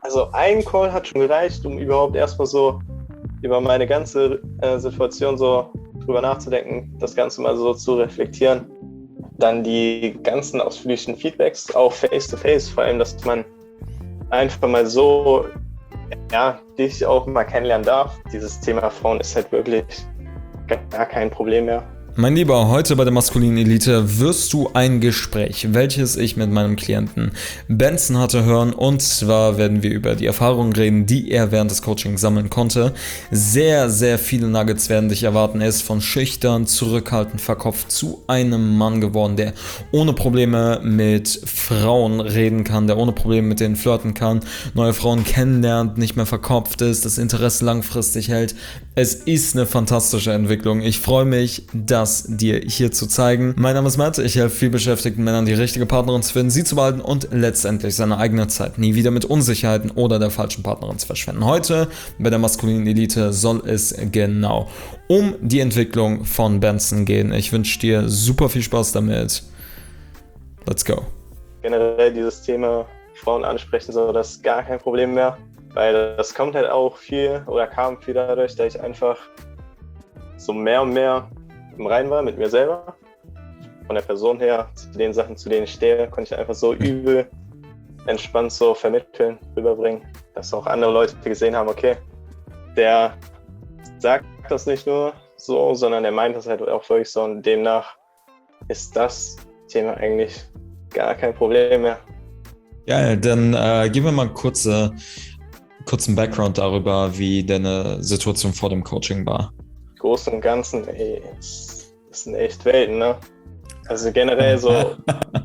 Also ein Call hat schon gereicht, um überhaupt erstmal so über meine ganze Situation so drüber nachzudenken, das Ganze mal so zu reflektieren. Dann die ganzen ausführlichen Feedbacks, auch face-to-face, vor allem, dass man einfach mal so, ja, dich auch mal kennenlernen darf. Dieses Thema Frauen ist halt wirklich gar kein Problem mehr. Mein Lieber, heute bei der Maskulinen Elite wirst du ein Gespräch, welches ich mit meinem Klienten Benson hatte, hören. Und zwar werden wir über die Erfahrungen reden, die er während des Coachings sammeln konnte. Sehr, sehr viele Nuggets werden dich erwarten. Er ist von schüchtern, zurückhaltend, verkopft zu einem Mann geworden, der ohne Probleme mit Frauen reden kann, der ohne Probleme mit denen flirten kann, neue Frauen kennenlernt, nicht mehr verkopft ist, das Interesse langfristig hält. Es ist eine fantastische Entwicklung. Ich freue mich, das dir hier zu zeigen. Mein Name ist Matt, ich helfe vielbeschäftigten Männern, die richtige Partnerin zu finden, sie zu behalten und letztendlich seine eigene Zeit nie wieder mit Unsicherheiten oder der falschen Partnerin zu verschwenden. Heute bei der Maskulinen Elite soll es genau um die Entwicklung von Benson gehen. Ich wünsche dir super viel Spaß damit. Let's go. Generell dieses Thema Frauen ansprechen, so, das ist gar kein Problem mehr, weil das kommt halt auch viel oder kam viel dadurch, dass ich einfach so mehr und mehr im Reinen war mit mir selber. Von der Person her, zu den Sachen, zu denen ich stehe, konnte ich einfach so übel entspannt so vermitteln, rüberbringen, dass auch andere Leute gesehen haben, okay, der sagt das nicht nur so, sondern der meint das halt auch wirklich so, und demnach ist das Thema eigentlich gar kein Problem mehr. Geil, dann gib mir mal kurzen Background darüber, wie deine Situation vor dem Coaching war. Großen und Ganzen, ey, das sind echt Welten, ne? Also generell so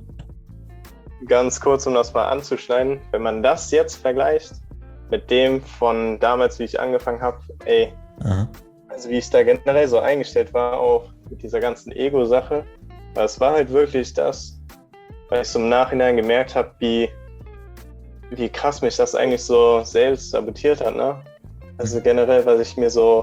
ganz kurz, um das mal anzuschneiden, wenn man das jetzt vergleicht mit dem von damals, wie ich angefangen habe, ey, also wie ich da generell so eingestellt war, auch mit dieser ganzen Ego-Sache, das war halt wirklich das, weil ich so im Nachhinein gemerkt habe, wie krass mich das eigentlich so selbst sabotiert hat, ne? Also generell, was ich mir so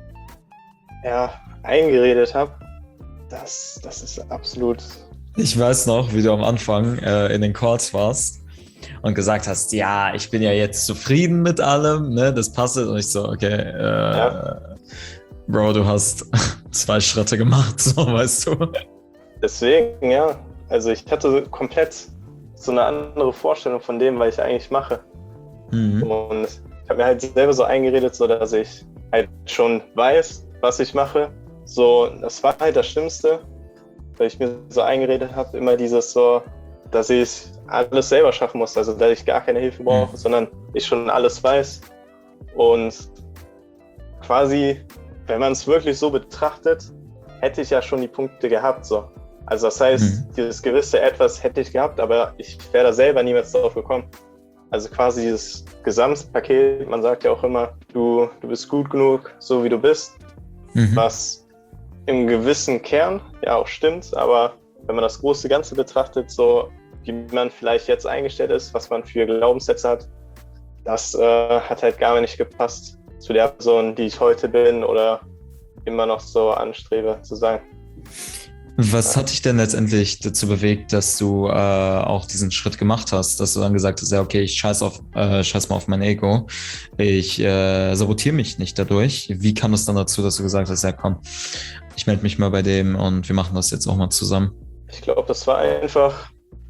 eingeredet habe, das ist absolut... Ich weiß noch, wie du am Anfang in den Calls warst und gesagt hast, ja, ich bin ja jetzt zufrieden mit allem, ne, das passt. Und ich so, okay, Bro, du hast 2 Schritte gemacht, so, weißt du. Deswegen, ja, also ich hatte komplett so eine andere Vorstellung von dem, was ich eigentlich mache. Und ich habe mir halt selber so eingeredet, so dass ich halt schon weiß, was ich mache. So, das war halt das Schlimmste, weil ich mir so eingeredet habe, immer dieses so, dass ich alles selber schaffen muss, also dass ich gar keine Hilfe brauche, sondern ich schon alles weiß. Und quasi, wenn man es wirklich so betrachtet, hätte ich ja schon die Punkte gehabt, so. Also das heißt, dieses gewisse Etwas hätte ich gehabt, aber ich wäre da selber niemals drauf gekommen. Also quasi dieses Gesamtpaket, man sagt ja auch immer, du bist gut genug, so wie du bist, was im gewissen Kern ja auch stimmt, aber wenn man das große Ganze betrachtet, so wie man vielleicht jetzt eingestellt ist, was man für Glaubenssätze hat, das hat halt gar nicht gepasst zu der Person, die ich heute bin oder immer noch so anstrebe zu sein. Was hat dich denn letztendlich dazu bewegt, dass du auch diesen Schritt gemacht hast, dass du dann gesagt hast, ja okay, ich scheiß mal auf mein Ego, ich sabotiere mich nicht dadurch. Wie kam es dann dazu, dass du gesagt hast, ja komm, ich melde mich mal bei dem und wir machen das jetzt auch mal zusammen? Ich glaube, das war einfach,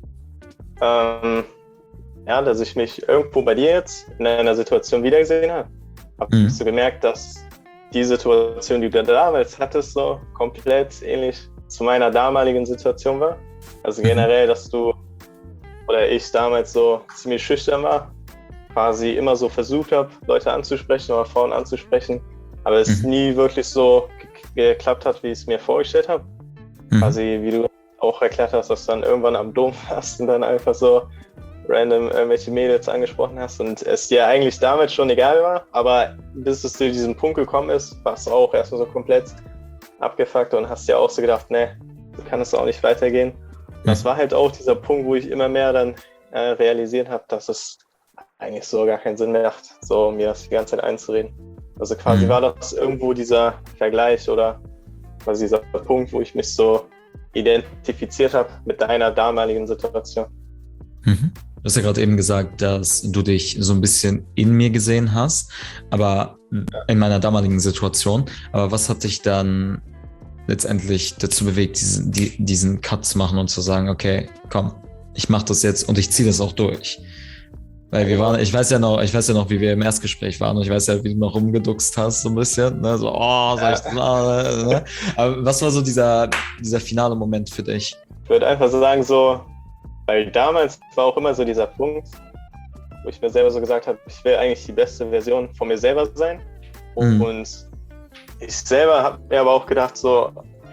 dass ich mich irgendwo bei dir jetzt in einer Situation wiedergesehen habe. Habe so gemerkt, dass die Situation, die du damals hattest, so komplett ähnlich zu meiner damaligen Situation war. Also generell, dass du oder ich damals so ziemlich schüchtern war, quasi immer so versucht habe, Leute anzusprechen oder Frauen anzusprechen, aber es nie wirklich so geklappt hat, wie ich es mir vorgestellt habe. Quasi, wie du auch erklärt hast, dass du dann irgendwann am Dom warst und dann einfach so random irgendwelche Mädels angesprochen hast und es dir eigentlich damals schon egal war, aber bis es zu diesem Punkt gekommen ist, warst du auch erstmal so komplett abgefuckt und hast dir auch so gedacht, ne, so kann es auch nicht weitergehen. Das war halt auch dieser Punkt, wo ich immer mehr dann realisiert habe, dass es eigentlich so gar keinen Sinn mehr macht, so mir das die ganze Zeit einzureden. Also quasi war das irgendwo dieser Vergleich oder quasi dieser Punkt, wo ich mich so identifiziert habe mit deiner damaligen Situation. Du hast ja gerade eben gesagt, dass du dich so ein bisschen in mir gesehen hast, aber in meiner damaligen Situation. Aber was hat dich dann letztendlich dazu bewegt, diesen Cut zu machen und zu sagen, okay, komm, ich mache das jetzt und ich ziehe das auch durch? Weil ich weiß ja noch, wie wir im Erstgespräch waren und ich weiß ja, wie du noch rumgeduckst hast, so ein bisschen, ne? So, oh, soll ich das machen? Ne? Aber was war so dieser finale Moment für dich? Ich würde einfach sagen, so, weil damals war auch immer so dieser Punkt, wo ich mir selber so gesagt habe, ich will eigentlich die beste Version von mir selber sein. Und ich selber habe mir aber auch gedacht, so,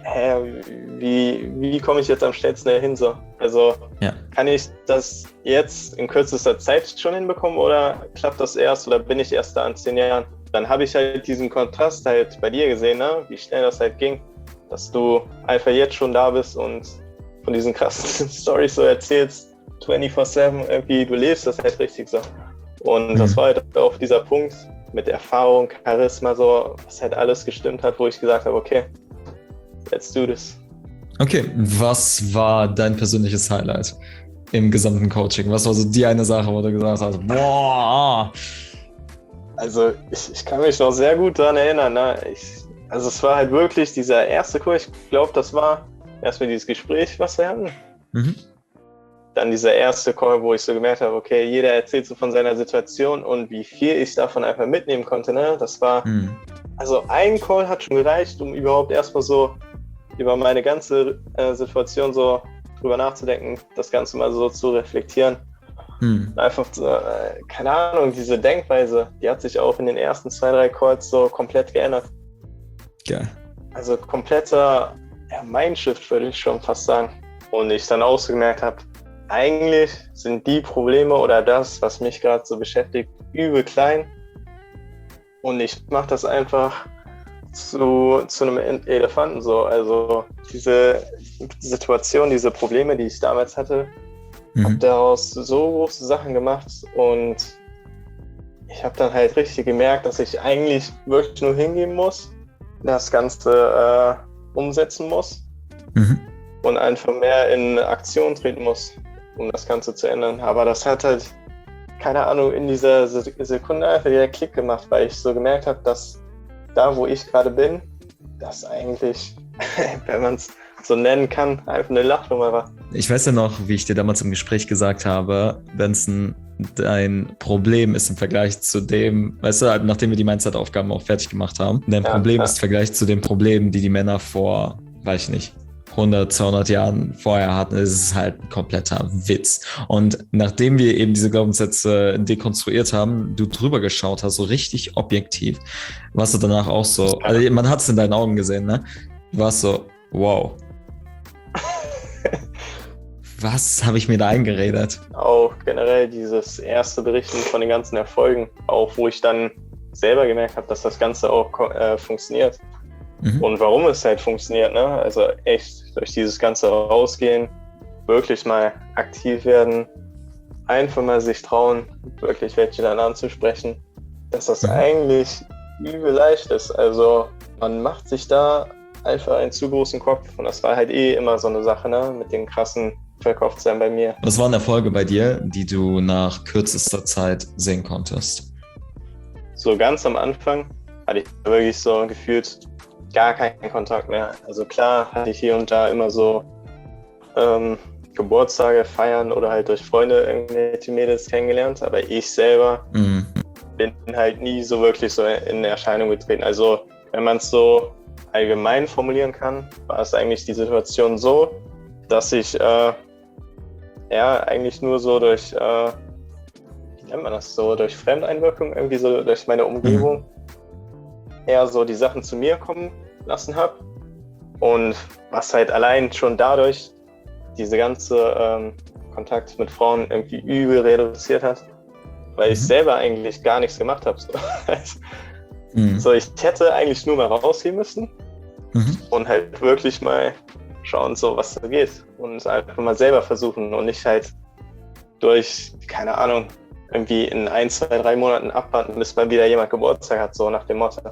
wie komme ich jetzt am schnellsten dahin? So? Also kann ich das jetzt in kürzester Zeit schon hinbekommen oder klappt das erst oder bin ich erst da in 10 Jahren? Dann habe ich halt diesen Kontrast halt bei dir gesehen, ne? Wie schnell das halt ging, dass du einfach jetzt schon da bist und von diesen krassen Storys so erzählst, 24/7 irgendwie, du lebst das halt richtig so. Und das war halt auch dieser Punkt mit Erfahrung, Charisma, so, was halt alles gestimmt hat, wo ich gesagt habe, okay, let's do this. Okay, was war dein persönliches Highlight im gesamten Coaching? Was war so die eine Sache, wo du gesagt hast, boah? Also ich kann mich noch sehr gut daran erinnern. Ne? Also es war halt wirklich dieser erste Kurs, ich glaube, das war erstmal dieses Gespräch, was wir hatten. Dann dieser erste Call, wo ich so gemerkt habe, okay, jeder erzählt so von seiner Situation und wie viel ich davon einfach mitnehmen konnte. Ne? Das war, also ein Call hat schon gereicht, um überhaupt erstmal so über meine ganze Situation so drüber nachzudenken, das Ganze mal so zu reflektieren. Einfach, keine Ahnung, diese Denkweise, die hat sich auch in den ersten 2, 3 Calls so komplett geändert. Geil. Also kompletter Mindshift, würde ich schon fast sagen. Und ich dann auch so gemerkt habe, eigentlich sind die Probleme oder das, was mich gerade so beschäftigt, übel klein. Und ich mache das einfach zu einem Elefanten so. Also diese Situation, diese Probleme, die ich damals hatte, habe daraus so große Sachen gemacht. Und ich habe dann halt richtig gemerkt, dass ich eigentlich wirklich nur hingehen muss, das Ganze umsetzen muss und einfach mehr in Aktion treten muss, um das Ganze zu ändern. Aber das hat halt, keine Ahnung, in dieser Sekunde einfach wieder Klick gemacht, weil ich so gemerkt habe, dass da, wo ich gerade bin, das eigentlich, wenn man es so nennen kann, einfach eine Lachnummer war. Ich weiß ja noch, wie ich dir damals im Gespräch gesagt habe, Benson, dein Problem ist im Vergleich zu dem, weißt du, nachdem wir die Mindset-Aufgaben auch fertig gemacht haben, dein Problem ist im Vergleich zu den Problemen, die Männer vor, weiß ich nicht, 100, 200 Jahren vorher hatten, ist es halt ein kompletter Witz. Und nachdem wir eben diese Glaubenssätze dekonstruiert haben, du drüber geschaut hast, so richtig objektiv, warst du danach auch so, also man hat es in deinen Augen gesehen, ne? Du warst so, wow. Was habe ich mir da eingeredet? Auch generell dieses erste Berichten von den ganzen Erfolgen, auch wo ich dann selber gemerkt habe, dass das Ganze auch funktioniert. Und warum es halt funktioniert, ne? Also echt durch dieses Ganze rausgehen, wirklich mal aktiv werden, einfach mal sich trauen, wirklich welche dann anzusprechen, dass das eigentlich übel leicht ist. Also man macht sich da einfach einen zu großen Kopf und das war halt immer so eine Sache, ne? Mit dem krassen Verkauftsein bei mir. Was waren Erfolge bei dir, die du nach kürzester Zeit sehen konntest? So ganz am Anfang hatte ich wirklich so gefühlt gar keinen Kontakt mehr. Also klar hatte ich hier und da immer so Geburtstage feiern oder halt durch Freunde irgendwelche Mädels kennengelernt, aber ich selber bin halt nie so wirklich so in Erscheinung getreten. Also wenn man es so allgemein formulieren kann, war es eigentlich die Situation so, dass ich eigentlich nur so durch, wie nennt man das so, durch Fremdeinwirkung, irgendwie so durch meine Umgebung eher so die Sachen zu mir kommen lassen habe. Und was halt allein schon dadurch diese ganze Kontakt mit Frauen irgendwie übel reduziert hat, weil ich selber eigentlich gar nichts gemacht habe. So, ich hätte eigentlich nur mal rausgehen müssen und halt wirklich mal schauen, so was da geht und einfach mal selber versuchen und nicht halt durch, keine Ahnung, irgendwie in 1, 2, 3 Monaten abwarten, bis mal wieder jemand Geburtstag hat, so nach dem Motto.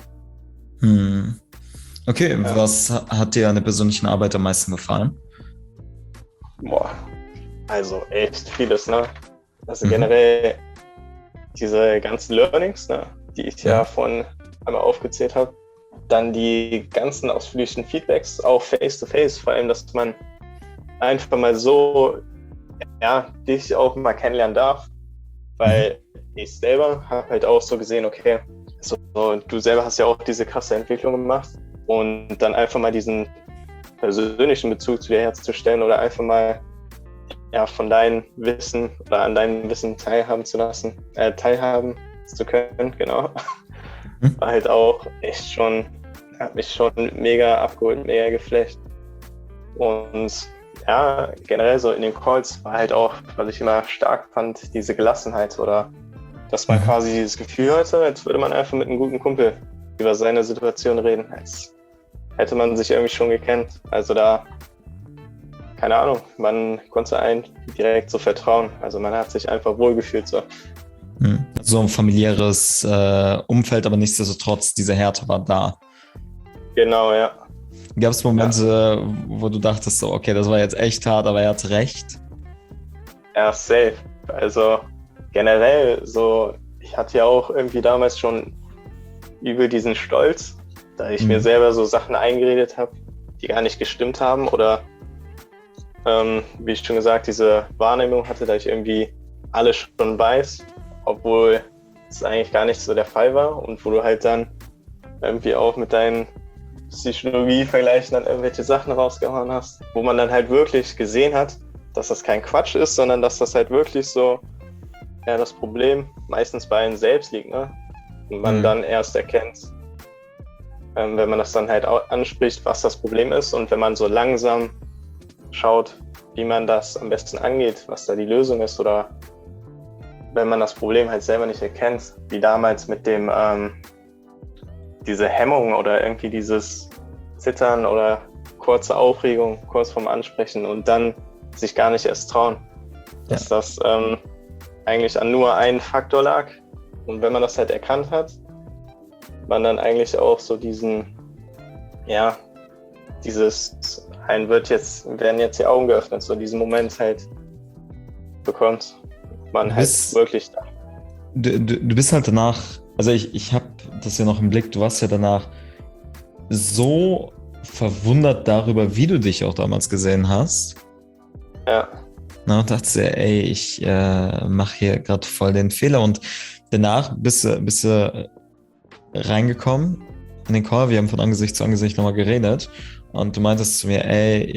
Okay, was hat dir an der persönlichen Arbeit am meisten gefallen? Boah, also echt vieles, ne? Also generell diese ganzen Learnings, ne, die ich ja vorhin einmal aufgezählt habe, dann die ganzen ausführlichen Feedbacks, auch face-to-face, vor allem, dass man einfach mal so, dich auch mal kennenlernen darf, weil ich selber habe halt auch so gesehen, okay, so, du selber hast ja auch diese krasse Entwicklung gemacht und dann einfach mal diesen persönlichen Bezug zu dir herzustellen oder einfach mal von deinem Wissen oder an deinem Wissen teilhaben zu können, genau. War halt auch echt schon, hat mich schon mega abgeholt, mega geflasht. Und generell so in den Calls war halt auch, was ich immer stark fand, diese Gelassenheit oder dass man quasi dieses Gefühl hatte, als würde man einfach mit einem guten Kumpel über seine Situation reden, als hätte man sich irgendwie schon gekannt. Also da, keine Ahnung, man konnte einem direkt so vertrauen. Also man hat sich einfach wohlgefühlt so. So ein familiäres Umfeld, aber nichtsdestotrotz, diese Härte war da. Genau, ja. Gab es Momente, wo du dachtest so, okay, das war jetzt echt hart, aber er hat recht? Ja, safe. Also generell so, ich hatte ja auch irgendwie damals schon übel diesen Stolz, da ich mir selber so Sachen eingeredet habe, die gar nicht gestimmt haben oder wie ich schon gesagt, diese Wahrnehmung hatte, da ich irgendwie alles schon weiß, obwohl es eigentlich gar nicht so der Fall war und wo du halt dann irgendwie auch mit deinen Psychologie-Vergleichen dann irgendwelche Sachen rausgehauen hast, wo man dann halt wirklich gesehen hat, dass das kein Quatsch ist, sondern dass das halt wirklich so das Problem meistens bei einem selbst liegt, ne? Und man dann erst erkennt, wenn man das dann halt auch anspricht, was das Problem ist und wenn man so langsam schaut, wie man das am besten angeht, was da die Lösung ist oder wenn man das Problem halt selber nicht erkennt, wie damals mit dem diese Hemmung oder irgendwie dieses Zittern oder kurze Aufregung, kurz vorm Ansprechen und dann sich gar nicht erst trauen, dass das eigentlich an nur einen Faktor lag und wenn man das halt erkannt hat, man dann eigentlich auch so diesen, werden jetzt die Augen geöffnet, so diesen Moment halt bekommt, man halt wirklich da. Du bist halt danach, also ich habe das ja noch im Blick, du warst ja danach so verwundert darüber, wie du dich auch damals gesehen hast. Ja. Na, und dachte dir, ey, ich mache hier gerade voll den Fehler und danach bist du reingekommen in den Call, wir haben von Angesicht zu Angesicht nochmal geredet und du meintest zu mir, ey,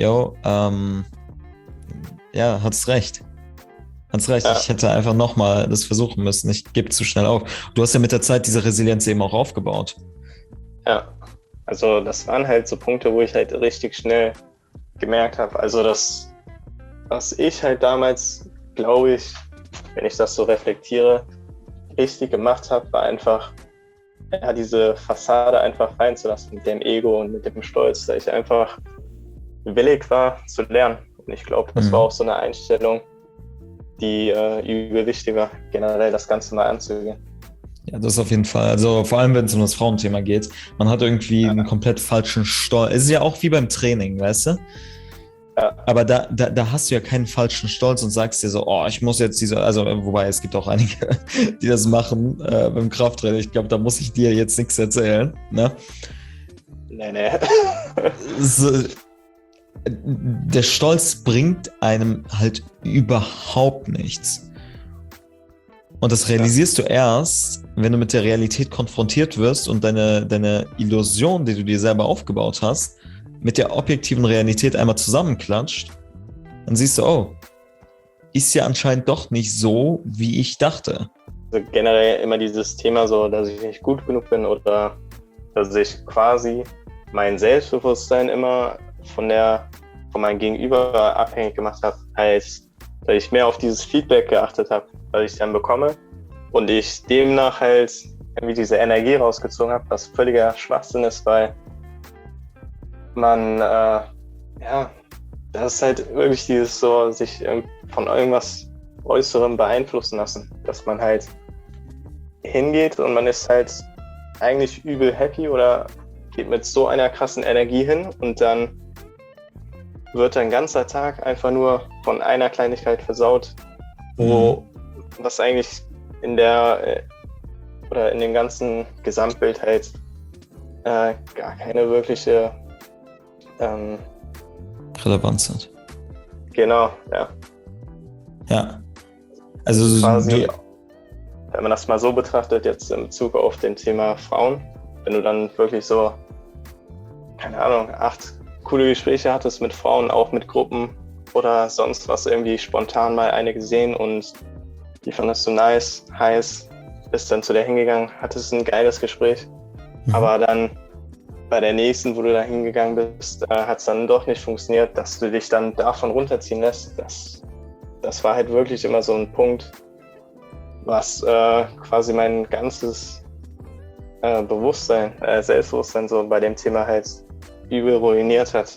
hattest recht. Ja. Ich hätte einfach nochmal das versuchen müssen, ich gebe zu schnell auf. Du hast ja mit der Zeit diese Resilienz eben auch aufgebaut. Ja, also das waren halt so Punkte, wo ich halt richtig schnell gemerkt habe, also das, was ich halt damals, glaube ich, wenn ich das so reflektiere, richtig gemacht habe, war einfach diese Fassade einfach fallen zu lassen mit dem Ego und mit dem Stolz, da ich einfach willig war zu lernen. Und ich glaube, das war auch so eine Einstellung, die übel wichtig war, generell das Ganze mal anzugehen. Ja, das auf jeden Fall. Also vor allem, wenn es um das Frauenthema geht. Man hat irgendwie einen komplett falschen Stolz. Es ist ja auch wie beim Training, weißt du? Ja. Aber da hast du ja keinen falschen Stolz und sagst dir so, oh, ich muss jetzt wobei es gibt auch einige, die das machen beim Krafttraining. Ich glaube, da muss ich dir jetzt nichts erzählen, ne? Nee. So, der Stolz bringt einem halt überhaupt nichts. Und das realisierst du erst, wenn du mit der Realität konfrontiert wirst und deine Illusion, die du dir selber aufgebaut hast, mit der objektiven Realität einmal zusammenklatscht, dann siehst du, oh, ist ja anscheinend doch nicht so, wie ich dachte. Also generell immer dieses Thema so, dass ich nicht gut genug bin oder dass ich quasi mein Selbstbewusstsein immer von meinem Gegenüber abhängig gemacht habe, heißt, dass ich mehr auf dieses Feedback geachtet habe, was ich dann bekomme und ich demnach halt irgendwie diese Energie rausgezogen habe, was völliger Schwachsinn ist, weil man, das ist halt wirklich dieses so, sich von irgendwas Äußerem beeinflussen lassen, dass man halt hingeht und man ist halt eigentlich übel happy oder geht mit so einer krassen Energie hin und dann wird ein ganzer Tag einfach nur von einer Kleinigkeit versaut, wo was eigentlich in der oder in dem ganzen Gesamtbild halt gar keine wirkliche Relevanz hat. Genau, ja. Ja. Also quasi, wenn man das mal so betrachtet, jetzt in Bezug auf dem Thema Frauen, wenn du dann wirklich so, keine Ahnung, 8 coole Gespräche hattest mit Frauen, auch mit Gruppen oder sonst was, irgendwie spontan mal eine gesehen und die fandest du nice, heiß, bist dann zu der hingegangen, hattest ein geiles Gespräch, aber dann bei der nächsten, wo du da hingegangen bist, hat es dann doch nicht funktioniert, dass du dich dann davon runterziehen lässt. Das war halt wirklich immer so ein Punkt, was quasi mein ganzes Bewusstsein, Selbstbewusstsein so bei dem Thema halt übel ruiniert hat.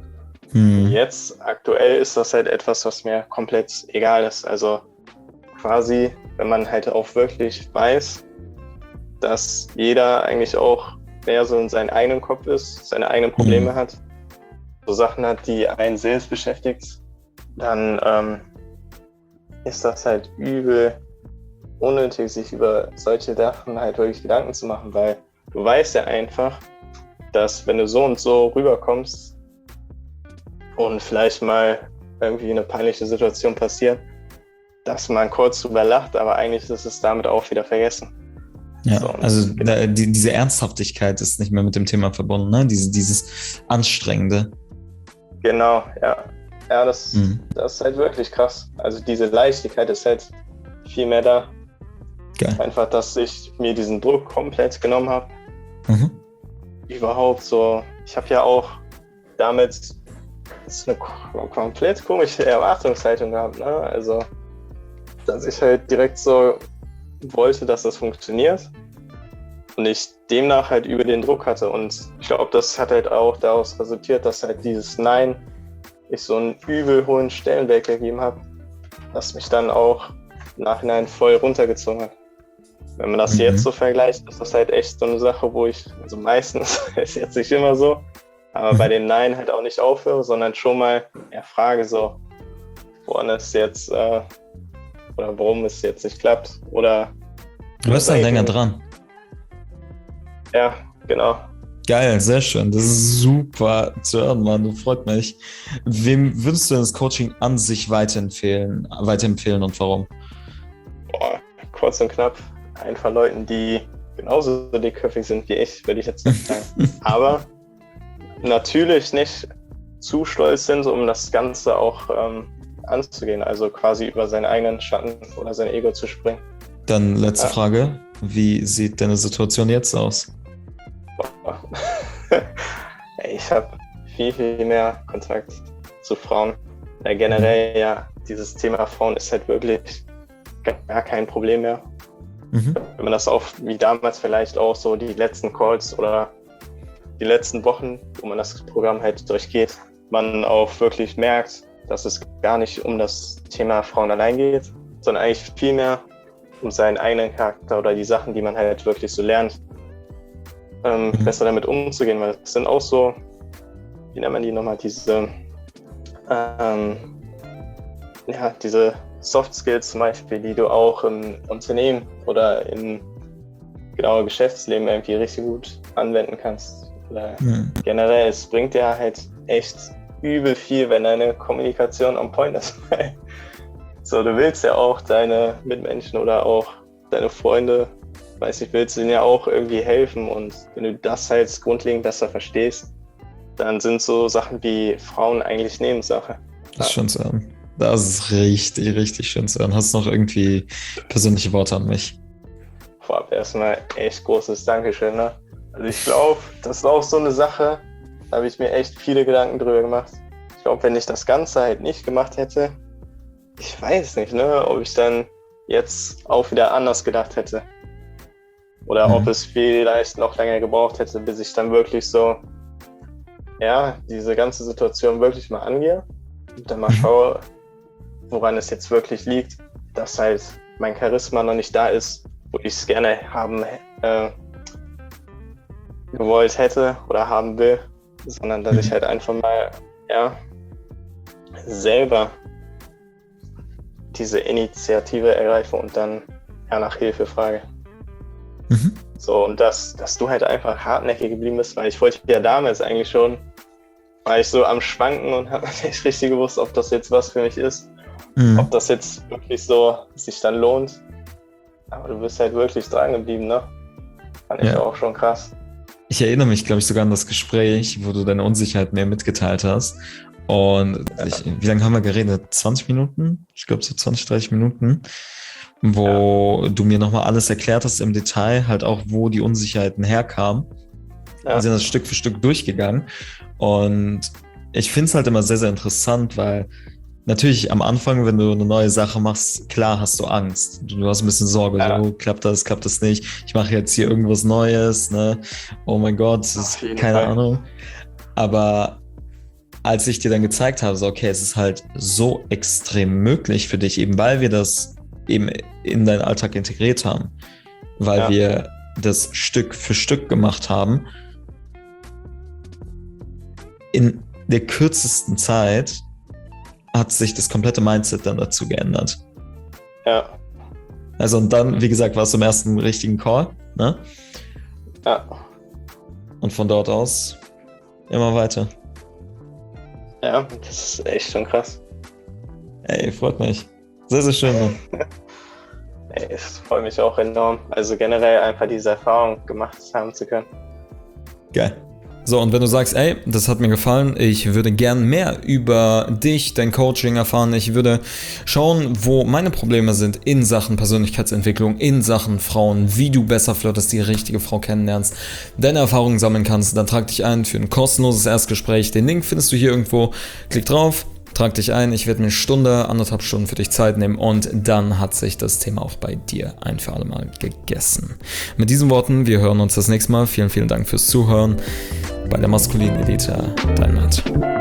Jetzt aktuell ist das halt etwas, was mir komplett egal ist. Also quasi, wenn man halt auch wirklich weiß, dass jeder eigentlich auch mehr so in seinem eigenen Kopf ist, seine eigenen Probleme hat, so Sachen hat, die einen selbst beschäftigt, dann ist das halt übel unnötig, sich über solche Sachen halt wirklich Gedanken zu machen, weil du weißt ja einfach, dass wenn du so und so rüberkommst und vielleicht mal irgendwie eine peinliche Situation passiert, dass man kurz drüber lacht, aber eigentlich ist es damit auch wieder vergessen. Ja, so, also diese Ernsthaftigkeit ist nicht mehr mit dem Thema verbunden, ne? Dieses Anstrengende. Genau, ja. Ja, das ist halt wirklich krass. Also diese Leichtigkeit ist halt viel mehr da. Geil. Einfach, dass ich mir diesen Druck komplett genommen habe. Überhaupt so, ich habe ja auch damit eine komplett komische Erwartungshaltung gehabt, ne? Also, dass ich halt direkt so wollte, dass das funktioniert und ich demnach halt über den Druck hatte und ich glaube, das hat halt auch daraus resultiert, dass halt dieses Nein ich so einen übel hohen Stellenwert gegeben habe, das mich dann auch im Nachhinein voll runtergezogen hat. Wenn man das jetzt so vergleicht, ist das halt echt so eine Sache, wo ich, also meistens ist jetzt nicht immer so, aber bei den Nein halt auch nicht aufhöre, sondern schon mal frage so, woran es jetzt oder warum es jetzt nicht klappt. Oder du bist dann länger dran. Ja, genau. Geil, sehr schön. Das ist super zu hören, Mann. Das freut mich. Wem würdest du denn das Coaching an sich weiterempfehlen und warum? Boah, kurz und knapp. Einfach Leuten, die genauso dickköpfig sind wie ich, würde ich jetzt nicht sagen. Aber natürlich nicht zu stolz sind, um das Ganze auch anzugehen, also quasi über seinen eigenen Schatten oder sein Ego zu springen. Dann letzte Frage, wie sieht deine Situation jetzt aus? Ich habe viel, viel mehr Kontakt zu Frauen. Generell dieses Thema Frauen ist halt wirklich gar kein Problem mehr. Wenn man das auch wie damals vielleicht auch so die letzten Calls oder die letzten Wochen, wo man das Programm halt durchgeht, man auch wirklich merkt, dass es gar nicht um das Thema Frauen allein geht, sondern eigentlich viel mehr um seinen eigenen Charakter oder die Sachen, die man halt wirklich so lernt, besser damit umzugehen, weil es sind auch so, wie nennt man die nochmal, diese Soft Skills zum Beispiel, die du auch im Unternehmen oder im Geschäftsleben irgendwie richtig gut anwenden kannst. Oder generell, es bringt dir halt echt übel viel, wenn deine Kommunikation on point ist. So, du willst ja auch deine Mitmenschen oder auch deine Freunde, willst du denen ja auch irgendwie helfen und wenn du das halt grundlegend besser verstehst, dann sind so Sachen wie Frauen eigentlich Nebensache. Das ist schön zu hören. Das ist richtig, richtig schön zu hören. Hast du noch irgendwie persönliche Worte an mich? Vorab erstmal echt großes Dankeschön. Ne? Also ich glaube, das ist auch so eine Sache, da habe ich mir echt viele Gedanken drüber gemacht. Ich glaube, wenn ich das Ganze halt nicht gemacht hätte, ich weiß nicht, ne, ob ich dann jetzt auch wieder anders gedacht hätte. Oder ob es vielleicht noch länger gebraucht hätte, bis ich dann wirklich so, diese ganze Situation wirklich mal angehe und dann mal schaue, woran es jetzt wirklich liegt, dass halt mein Charisma noch nicht da ist, wo ich es gerne haben gewollt hätte oder haben will, sondern dass ich halt einfach mal selber diese Initiative ergreife und dann nach Hilfe frage. Mhm. So, und dass du halt einfach hartnäckig geblieben bist, weil ich wollte ja damals eigentlich schon, war ich so am Schwanken und habe nicht richtig gewusst, ob das jetzt was für mich ist, ob das jetzt wirklich so sich dann lohnt. Aber du bist halt wirklich dran geblieben, ne? Fand ich auch schon krass. Ich erinnere mich, glaube ich, sogar an das Gespräch, wo du deine Unsicherheit mir mitgeteilt hast. Und wie lange haben wir geredet? 20 Minuten? Ich glaube so 20, 30 Minuten. Wo du mir nochmal alles erklärt hast im Detail, halt auch, wo die Unsicherheiten herkamen. Wir sind das Stück für Stück durchgegangen. Und ich finde es halt immer sehr, sehr interessant, weil natürlich am Anfang, wenn du eine neue Sache machst, klar hast du Angst. Du hast ein bisschen Sorge, so klappt das nicht. Ich mache jetzt hier irgendwas Neues, ne? Oh mein Gott, das ist keine Ahnung. Aber als ich dir dann gezeigt habe, so okay, es ist halt so extrem möglich für dich, eben weil wir das eben in deinen Alltag integriert haben, weil wir das Stück für Stück gemacht haben, in der kürzesten Zeit hat sich das komplette Mindset dann dazu geändert. Ja. Also und dann, wie gesagt, warst du im ersten richtigen Call, ne? Ja. Und von dort aus immer weiter. Ja, das ist echt schon krass. Ey, freut mich. Sehr, sehr schön, Mann. Ey, es freut mich auch enorm. Also generell einfach diese Erfahrung gemacht haben zu können. Geil. So, und wenn du sagst, ey, das hat mir gefallen, ich würde gern mehr über dich, dein Coaching erfahren, ich würde schauen, wo meine Probleme sind in Sachen Persönlichkeitsentwicklung, in Sachen Frauen, wie du besser flirtest, die richtige Frau kennenlernst, deine Erfahrungen sammeln kannst, dann trag dich ein für ein kostenloses Erstgespräch. Den Link findest du hier irgendwo. Klick drauf. Trag dich ein, ich werde mir eine Stunde, 1,5 Stunden für dich Zeit nehmen und dann hat sich das Thema auch bei dir ein für alle Mal gegessen. Mit diesen Worten, wir hören uns das nächste Mal. Vielen, vielen Dank fürs Zuhören bei der Maskulinen Elite. Dein Matt.